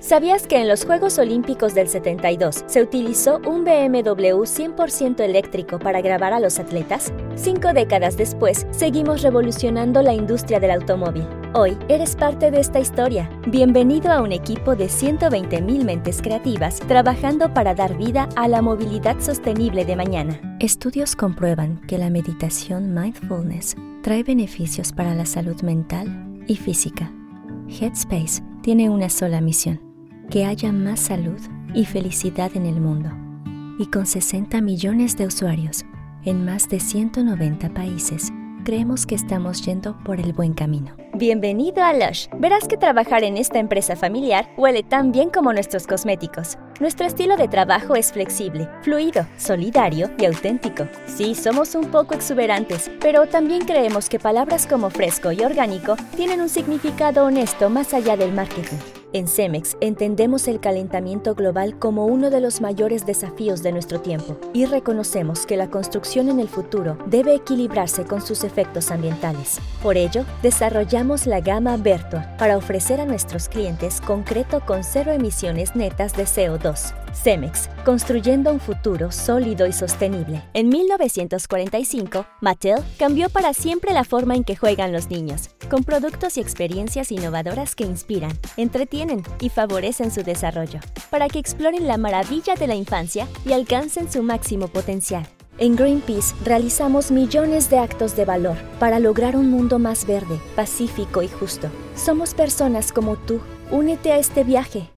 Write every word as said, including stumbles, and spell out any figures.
¿Sabías que en los Juegos Olímpicos del setenta y dos se utilizó un B M W cien por ciento eléctrico para grabar a los atletas? Cinco décadas después, seguimos revolucionando la industria del automóvil. Hoy eres parte de esta historia. Bienvenido a un equipo de ciento veinte mil mentes creativas trabajando para dar vida a la movilidad sostenible de mañana. Estudios comprueban que la meditación mindfulness trae beneficios para la salud mental y física. Headspace tiene una sola misión: que haya más salud y felicidad en el mundo. Y con sesenta millones de usuarios en más de ciento noventa países, creemos que estamos yendo por el buen camino. Bienvenido a Lush. Verás que trabajar en esta empresa familiar huele tan bien como nuestros cosméticos. Nuestro estilo de trabajo es flexible, fluido, solidario y auténtico. Sí, somos un poco exuberantes, pero también creemos que palabras como fresco y orgánico tienen un significado honesto más allá del marketing. En Cemex entendemos el calentamiento global como uno de los mayores desafíos de nuestro tiempo y reconocemos que la construcción en el futuro debe equilibrarse con sus efectos ambientales. Por ello, desarrollamos la gama Vertua para ofrecer a nuestros clientes concreto con cero emisiones netas de C O dos. Cemex, construyendo un futuro sólido y sostenible. En mil novecientos cuarenta y cinco, Mattel cambió para siempre la forma en que juegan los niños, con productos y experiencias innovadoras que inspiran, entretienen y favorecen su desarrollo, para que exploren la maravilla de la infancia y alcancen su máximo potencial. En Greenpeace realizamos millones de actos de valor para lograr un mundo más verde, pacífico y justo. Somos personas como tú. Únete a este viaje.